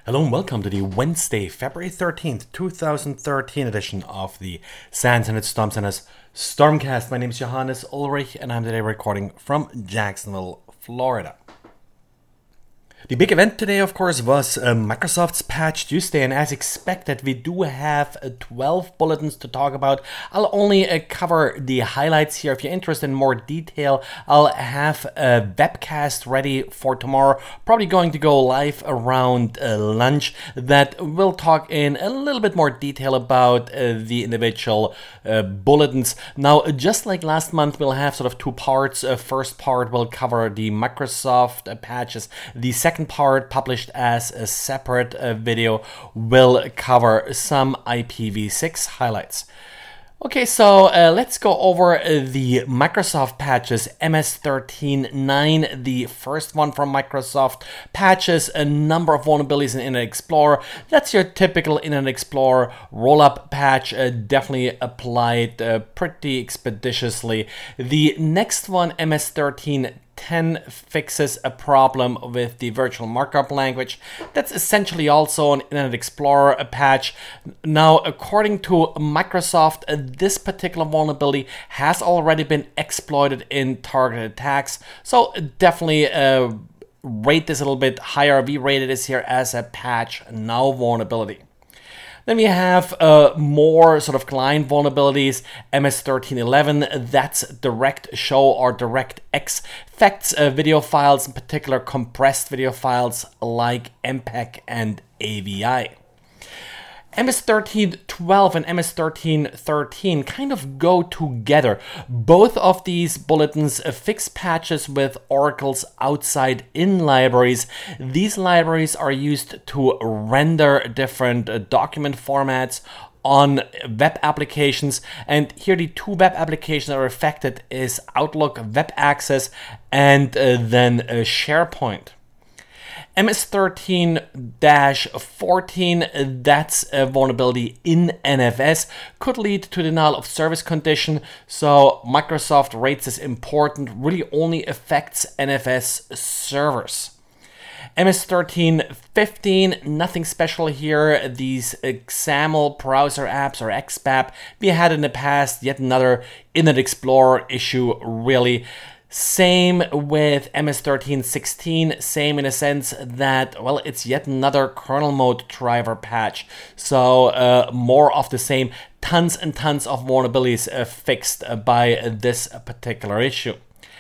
Hello and welcome to the Wednesday, February 13th, 2013 edition of the SANS and its Storm Center's Stormcast. My name is Johannes Ulrich and I'm today recording from Jacksonville, Florida. The big event today, of course, was Microsoft's Patch Tuesday, and as expected, we do have 12 bulletins to talk about. I'll only cover the highlights here. If you're interested in more detail, I'll have a webcast ready for tomorrow, probably going to go live around lunch, that will talk in a little bit more detail about the individual bulletins. Now, just like last month, we'll have sort of two parts. First part will cover the Microsoft patches. The second part, published as a separate video, will cover some IPv6 highlights. Okay, so let's go over the Microsoft patches. MS13.9, the first one from Microsoft, patches a number of vulnerabilities in Internet Explorer. That's your typical Internet Explorer roll-up patch, definitely applied pretty expeditiously. The next one, MS13.10, fixes a problem with the virtual markup language. That's essentially also an Internet Explorer patch. Now, according to Microsoft, this particular vulnerability has already been exploited in targeted attacks. So definitely rate this a little bit higher. We rated this here as a patch now vulnerability. Then we have more sort of client vulnerabilities. MS13.11, that's direct show or DirectX, affects video files, in particular compressed video files like MPEG and AVI. MS13.12 and MS13.13 kind of go together. Both of these bulletins fix patches with Oracle's outside-in libraries. These libraries are used to render different document formats on web applications, and here the two web applications that are affected is Outlook Web Access and then SharePoint. MS13-14, that's a vulnerability in NFS, could lead to denial of service condition, so Microsoft rates this important, really only affects NFS servers. MS13-15, nothing special here. These XAML browser apps, or XBAP, we had in the past, yet another Internet Explorer issue, really. Same with MS13-16, same in a sense that, well, it's yet another kernel mode driver patch. So more of the same, tons and tons of vulnerabilities fixed by this particular issue.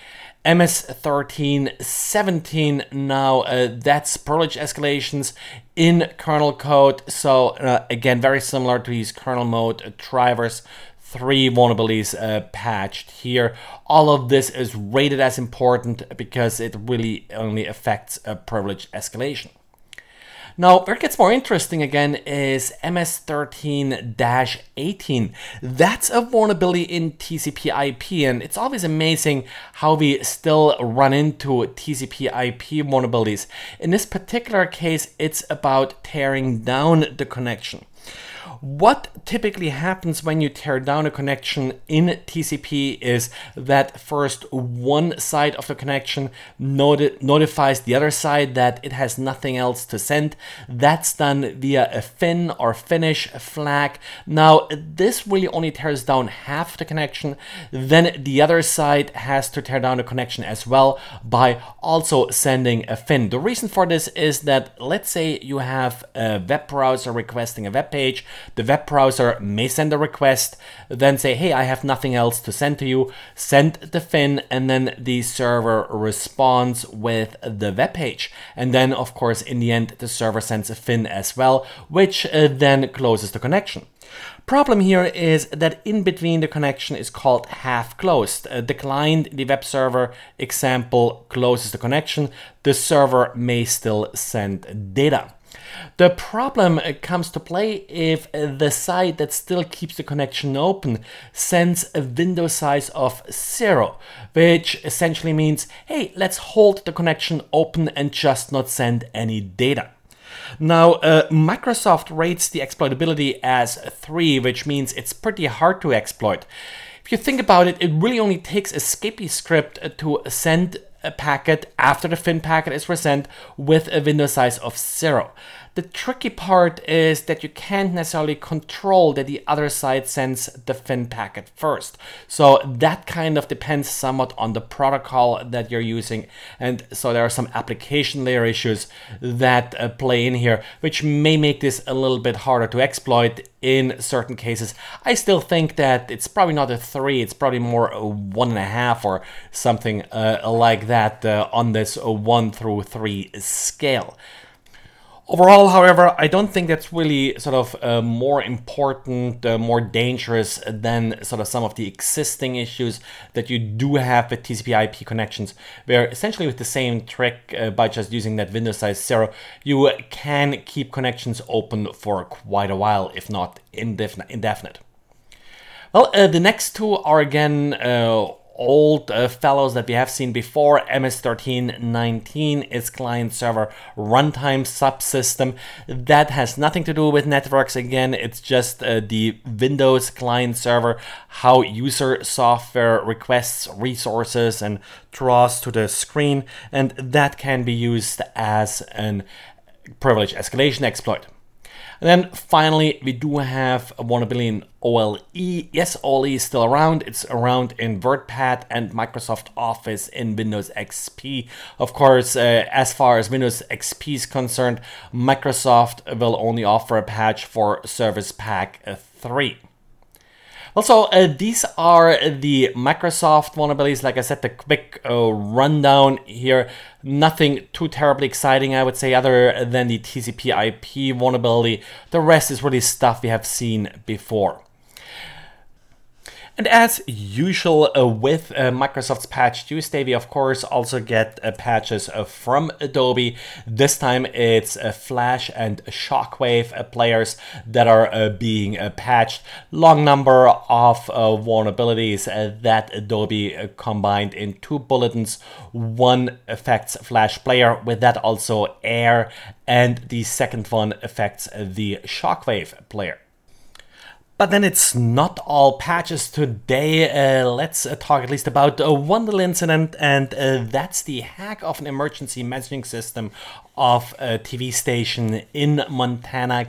MS13-17 now, that's privilege escalations in kernel code. So again, very similar to these kernel mode drivers. 3 vulnerabilities patched here. All of this is rated as important because it really only affects a privilege escalation. Now, where it gets more interesting again is MS13-18. That's a vulnerability in TCP/IP, and it's always amazing how we still run into TCP/IP vulnerabilities. In this particular case, it's about tearing down the connection. What typically happens when you tear down a connection in TCP is that first one side of the connection notifies the other side that it has nothing else to send. That's done via a fin or finish flag. Now, this really only tears down half the connection. Then the other side has to tear down the connection as well by also sending a fin. The reason for this is that, let's say you have a web browser requesting a web page. The web browser may send a request, then say, hey, I have nothing else to send to you, send the fin, and then the server responds with the web page. And then, of course, in the end, the server sends a fin as well, which then closes the connection. Problem here is that in between the connection is called half closed. The client, the web server example, closes the connection. The server may still send data. The problem comes to play if the side that still keeps the connection open sends a window size of 0, which essentially means, hey, let's hold the connection open and just not send any data. Now, Microsoft rates the exploitability as 3, which means it's pretty hard to exploit. If you think about it, it really only takes a Scapy script to send a packet after the fin packet is resent with a window size of 0. The tricky part is that you can't necessarily control that the other side sends the FIN packet first. So that kind of depends somewhat on the protocol that you're using. And so there are some application layer issues that play in here, which may make this a little bit harder to exploit in certain cases. I still think that it's probably not a 3, it's probably more a 1.5 or something like that on this 1 through 3 scale. Overall, however, I don't think that's really sort of more important, more dangerous than sort of some of the existing issues that you do have with TCP/IP connections, where essentially with the same trick, by just using that window size 0, you can keep connections open for quite a while, if not indefinite. Well, the next two are again old fellows that we have seen before. MS1319 is client-server runtime subsystem. That has nothing to do with networks. Again, it's just the Windows client-server, how user software requests resources and draws to the screen, and that can be used as an privilege escalation exploit. And then finally, we do have a vulnerability in OLE. Yes, OLE is still around. It's around in WordPad and Microsoft Office in Windows XP. Of course, as far as Windows XP is concerned, Microsoft will only offer a patch for Service Pack 3. Also, these are the Microsoft vulnerabilities. Like I said, the quick rundown here. Nothing too terribly exciting, I would say, other than the TCP/IP vulnerability. The rest is really stuff we have seen before. And as usual with Microsoft's Patch Tuesday, we of course also get patches from Adobe. This time it's Flash and Shockwave players that are being patched. Long number of vulnerabilities that Adobe combined in 2 bulletins. One affects Flash player, with that also Air, and the second one affects the Shockwave player. But then it's not all patches today. Let's talk at least about one little incident, and that's the hack of an emergency messaging system of a TV station in Montana,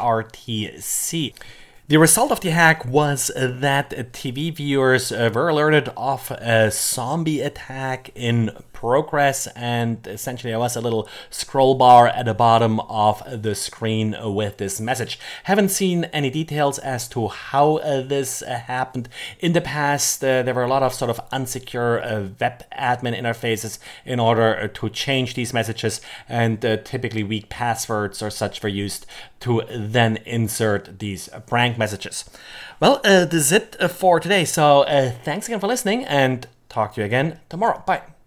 KRTC. The result of the hack was that TV viewers were alerted of a zombie attack in progress, and essentially there was a little scroll bar at the bottom of the screen with this message. Haven't seen any details as to how this happened. In the past, there were a lot of sort of unsecure web admin interfaces in order to change these messages, and typically weak passwords or such were used to then insert these prank messages. Well, this is it for today. So thanks again for listening, and talk to you again tomorrow. Bye.